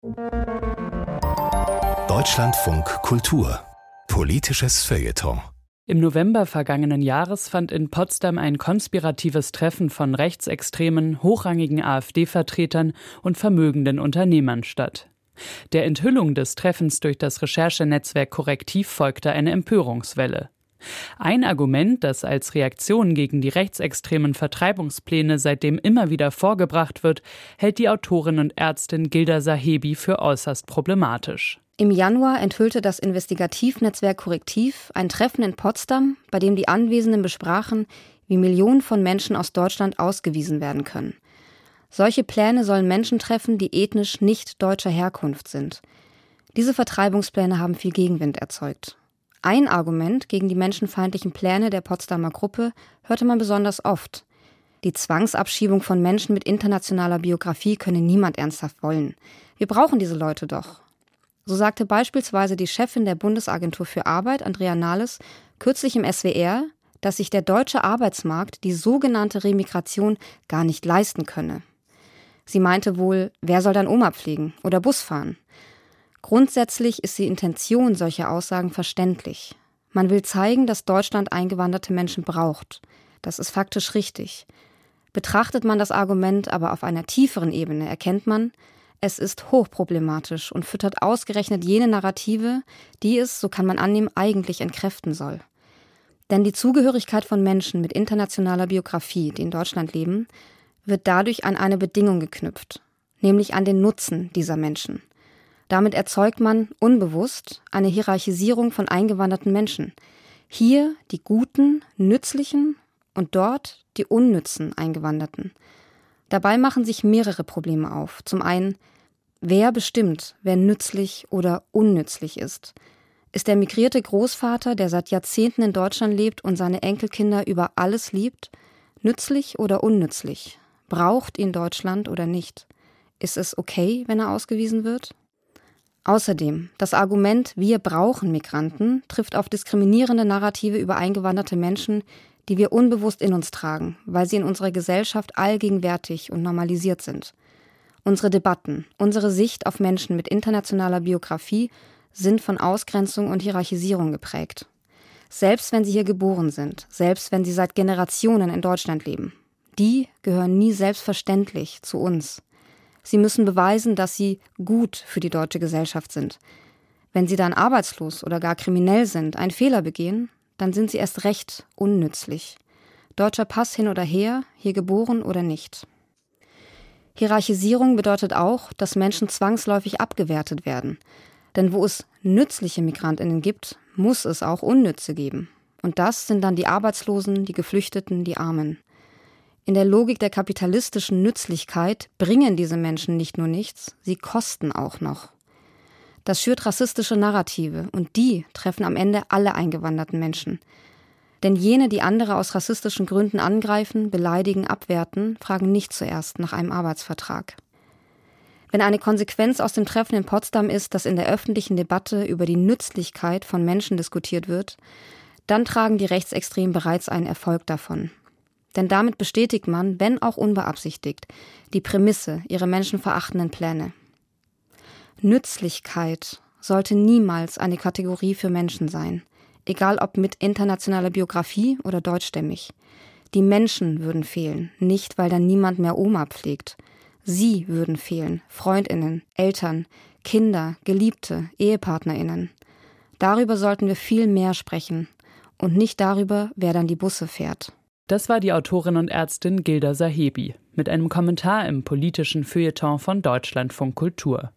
Deutschlandfunk Kultur. Politisches Feuilleton. Im November vergangenen Jahres fand in Potsdam ein konspiratives Treffen von rechtsextremen, hochrangigen AfD-Vertretern und vermögenden Unternehmern statt. Der Enthüllung des Treffens durch das Recherchenetzwerk Korrektiv folgte eine Empörungswelle. Ein Argument, das als Reaktion gegen die rechtsextremen Vertreibungspläne seitdem immer wieder vorgebracht wird, hält die Autorin und Ärztin Gilda Sahebi für äußerst problematisch. Im Januar enthüllte das Investigativnetzwerk Korrektiv ein Treffen in Potsdam, bei dem die Anwesenden besprachen, wie Millionen von Menschen aus Deutschland ausgewiesen werden können. Solche Pläne sollen Menschen treffen, die ethnisch nicht deutscher Herkunft sind. Diese Vertreibungspläne haben viel Gegenwind erzeugt. Ein Argument gegen die menschenfeindlichen Pläne der Potsdamer Gruppe hörte man besonders oft. Die Zwangsabschiebung von Menschen mit internationaler Biografie könne niemand ernsthaft wollen. Wir brauchen diese Leute doch. So sagte beispielsweise die Chefin der Bundesagentur für Arbeit, Andrea Nahles, kürzlich im SWR, dass sich der deutsche Arbeitsmarkt die sogenannte Remigration gar nicht leisten könne. Sie meinte wohl, wer soll dann Oma pflegen oder Bus fahren? Grundsätzlich ist die Intention solcher Aussagen verständlich. Man will zeigen, dass Deutschland eingewanderte Menschen braucht. Das ist faktisch richtig. Betrachtet man das Argument aber auf einer tieferen Ebene, erkennt man, es ist hochproblematisch und füttert ausgerechnet jene Narrative, die es, so kann man annehmen, eigentlich entkräften soll. Denn die Zugehörigkeit von Menschen mit internationaler Biografie, die in Deutschland leben, wird dadurch an eine Bedingung geknüpft, nämlich an den Nutzen dieser Menschen. Damit erzeugt man unbewusst eine Hierarchisierung von eingewanderten Menschen. Hier die guten, nützlichen und dort die unnützen Eingewanderten. Dabei machen sich mehrere Probleme auf. Zum einen, wer bestimmt, wer nützlich oder unnützlich ist? Ist der migrierte Großvater, der seit Jahrzehnten in Deutschland lebt und seine Enkelkinder über alles liebt, nützlich oder unnützlich? Braucht ihn Deutschland oder nicht? Ist es okay, wenn er ausgewiesen wird? Außerdem, das Argument, wir brauchen Migranten, trifft auf diskriminierende Narrative über eingewanderte Menschen, die wir unbewusst in uns tragen, weil sie in unserer Gesellschaft allgegenwärtig und normalisiert sind. Unsere Debatten, unsere Sicht auf Menschen mit internationaler Biografie sind von Ausgrenzung und Hierarchisierung geprägt. Selbst wenn sie hier geboren sind, selbst wenn sie seit Generationen in Deutschland leben, die gehören nie selbstverständlich zu uns. Sie müssen beweisen, dass sie gut für die deutsche Gesellschaft sind. Wenn sie dann arbeitslos oder gar kriminell sind, einen Fehler begehen, dann sind sie erst recht unnützlich. Deutscher Pass hin oder her, hier geboren oder nicht. Hierarchisierung bedeutet auch, dass Menschen zwangsläufig abgewertet werden. Denn wo es nützliche MigrantInnen gibt, muss es auch Unnütze geben. Und das sind dann die Arbeitslosen, die Geflüchteten, die Armen. In der Logik der kapitalistischen Nützlichkeit bringen diese Menschen nicht nur nichts, sie kosten auch noch. Das schürt rassistische Narrative und die treffen am Ende alle eingewanderten Menschen. Denn jene, die andere aus rassistischen Gründen angreifen, beleidigen, abwerten, fragen nicht zuerst nach einem Arbeitsvertrag. Wenn eine Konsequenz aus dem Treffen in Potsdam ist, dass in der öffentlichen Debatte über die Nützlichkeit von Menschen diskutiert wird, dann tragen die Rechtsextremen bereits einen Erfolg davon. Denn damit bestätigt man, wenn auch unbeabsichtigt, die Prämisse ihrer menschenverachtenden Pläne. Nützlichkeit sollte niemals eine Kategorie für Menschen sein, egal ob mit internationaler Biografie oder deutschstämmig. Die Menschen würden fehlen, nicht weil dann niemand mehr Oma pflegt. Sie würden fehlen, FreundInnen, Eltern, Kinder, Geliebte, EhepartnerInnen. Darüber sollten wir viel mehr sprechen und nicht darüber, wer dann die Busse fährt. Das war die Autorin und Ärztin Gilda Sahebi mit einem Kommentar im politischen Feuilleton von Deutschlandfunk Kultur.